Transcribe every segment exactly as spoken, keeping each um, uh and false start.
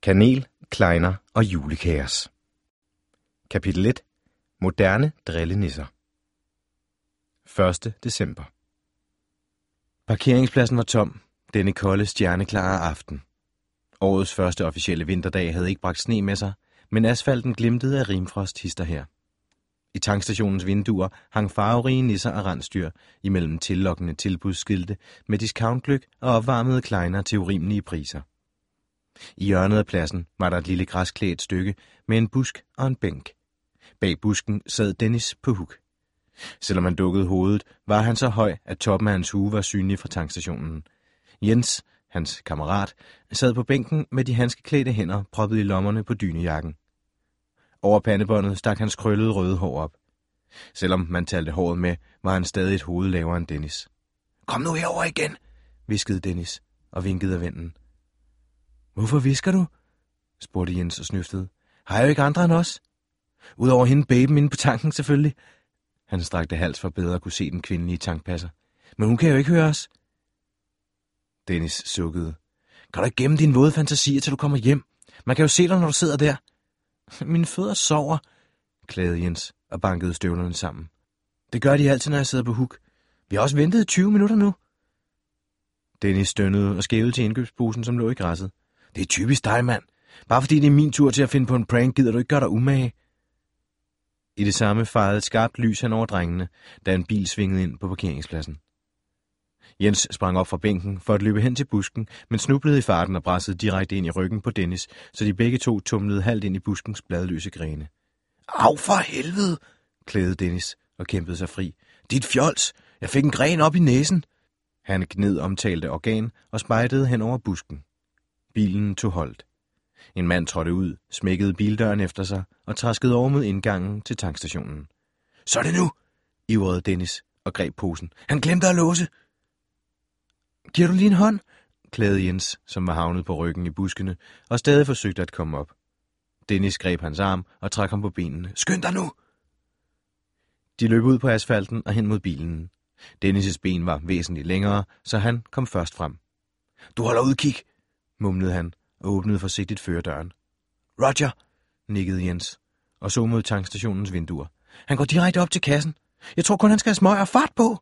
Kanel, klejner og julekaos. Kapitel et. Moderne drillenisser. første december. Parkeringspladsen var tom denne kolde, stjerneklare aften. Årets første officielle vinterdag havde ikke bragt sne med sig, men asfalten glimtede af rimfrost hister her. I tankstationens vinduer hang farverige nisser og rensdyr imellem tillokkende tilbudsskilte med discountgløgg og opvarmede klejner til urimelige priser. I hjørnet af pladsen var der et lille græsklædt stykke med en busk og en bænk. Bag busken sad Dennis på huk. Selvom han dukkede hovedet, var han så høj, at toppen af hans hue var synlig fra tankstationen. Jens, hans kammerat, sad på bænken med de handskeklædte hænder proppet i lommerne på dynejakken. Over pandebåndet stak hans krøllede røde hår op. Selvom man talte håret med, var han stadig et hoved lavere end Dennis. "Kom nu herover igen," hviskede Dennis og vinkede af vennen. "Hvorfor visker du?" spurgte Jens og snøftede. "Har jeg jo ikke andre end os? Udover hende baben inde på tanken selvfølgelig." Han strakte hals for bedre at kunne se den kvindelige tankpasser. "Men hun kan jo ikke høre os." Dennis sukkede. "Kan du ikke gemme dine våde fantasier, til du kommer hjem? Man kan jo se dig, når du sidder der." "Mine fødder sover," klagede Jens og bankede støvlerne sammen. "Det gør de altid, når jeg sidder på huk. Vi har også ventet i tyve minutter nu." Dennis stønnede og skævede til indkøbsposen, som lå i græsset. "Det er typisk dig, mand. Bare fordi det er min tur til at finde på en prank, gider du ikke gøre dig umage." I det samme fejede et skarpt lys hen over drengene, da en bil svingede ind på parkeringspladsen. Jens sprang op fra bænken for at løbe hen til busken, men snublede i farten og brassede direkte ind i ryggen på Dennis, så de begge to tumlede halvt ind i buskens bladløse grene. "Au for helvede!" klagede Dennis og kæmpede sig fri. "Dit fjols! Jeg fik en gren op i næsen!" Han gned omtalte organ og spejdede hen over busken. Bilen tog holdt. En mand trådte ud, smækkede bildøren efter sig og traskede over mod indgangen til tankstationen. "Så er det nu!" ivrede Dennis og greb posen. "Han glemte at låse!" "Giver du lige en hånd?" klagede Jens, som var havnet på ryggen i buskene og stadig forsøgte at komme op. Dennis greb hans arm og trak ham på benene. "Skynd dig nu!" De løb ud på asfalten og hen mod bilen. Dennis' ben var væsentligt længere, så han kom først frem. "Du holder udkig," mumlede han og åbnede forsigtigt førerdøren. "Roger," nikkede Jens og så mod tankstationens vinduer. "Han går direkte op til kassen. Jeg tror kun, han skal have smøg og fart på."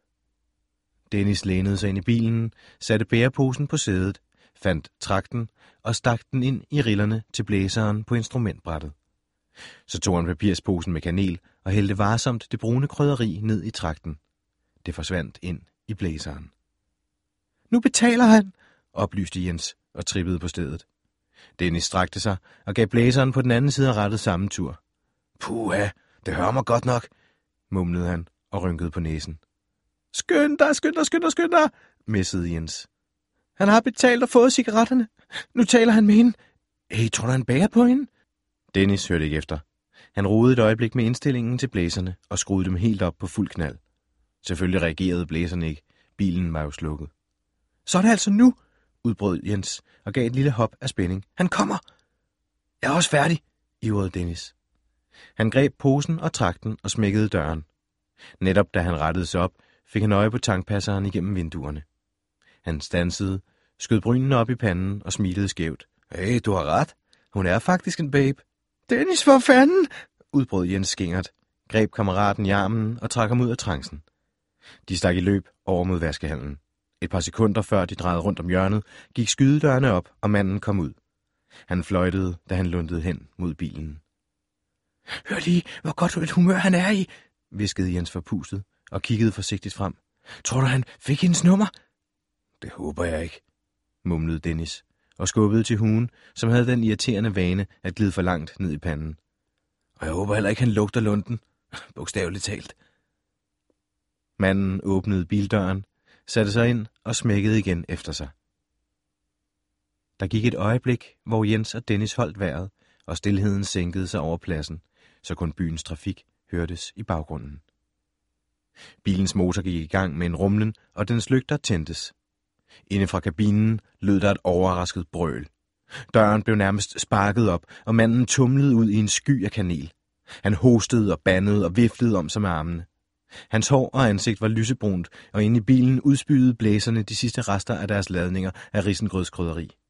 Dennis lænede sig ind i bilen, satte bæreposen på sædet, fandt trakten og stak den ind i rillerne til blæseren på instrumentbrættet. Så tog han papirsposen med kanel og hældte varsomt det brune krydderi ned i trakten. Det forsvandt ind i blæseren. "Nu betaler han," oplyste Jens og trippede på stedet. Dennis strakte sig og gav blæseren på den anden side af rattet samme tur. "Puha, det hører mig godt nok," mumlede han og rynkede på næsen. "Skynd dig, skynd dig, skynd dig, skynd dig," messede Jens. "Han har betalt og fået cigaretterne. Nu taler han med hende. Hey, tror du, han bager på hende?" Dennis hørte ikke efter. Han rodede et øjeblik med indstillingen til blæserne og skruede dem helt op på fuld knald. Selvfølgelig reagerede blæserne ikke. Bilen var jo slukket. "Så er det altså nu," udbrød Jens og gav et lille hop af spænding. "Han kommer!" "Jeg er også færdig," ivrede Dennis. Han greb posen og trakten og smækkede døren. Netop da han rettede sig op, fik han øje på tankpasseren igennem vinduerne. Han stansede, skød brynene op i panden og smilede skævt. "Hey, du har ret. Hun er faktisk en babe." "Dennis, for fanden!" udbrød Jens skingert, greb kammeraten i armen og trak ham ud af trancen. De stak i løb over mod vaskehallen. Et par sekunder før de drejede rundt om hjørnet, gik skydedørene op, og manden kom ud. Han fløjtede, da han lundede hen mod bilen. "Hør lige, hvor godt et humør han er i," hviskede Jens forpustet og kiggede forsigtigt frem. "Tror du, han fik hendes nummer?" "Det håber jeg ikke," mumlede Dennis og skubbede til hugen, som havde den irriterende vane at glide for langt ned i panden. "Og jeg håber heller ikke, han lugter lunden. Bogstaveligt talt." Manden åbnede bildøren, satte sig ind og smækkede igen efter sig. Der gik et øjeblik, hvor Jens og Dennis holdt vejret, og stilheden sænkede sig over pladsen, så kun byens trafik hørtes i baggrunden. Bilens motor gik i gang med en rumlen, og dens lygter tændtes. Inde fra kabinen lød der et overrasket brøl. Døren blev nærmest sparket op, og manden tumlede ud i en sky af kanel. Han hostede og bandede og viflede om sig med armene. Hans hår og ansigt var lysebrunt, og inde i bilen udspydede blæserne de sidste rester af deres ladninger af risengrødskrydderi.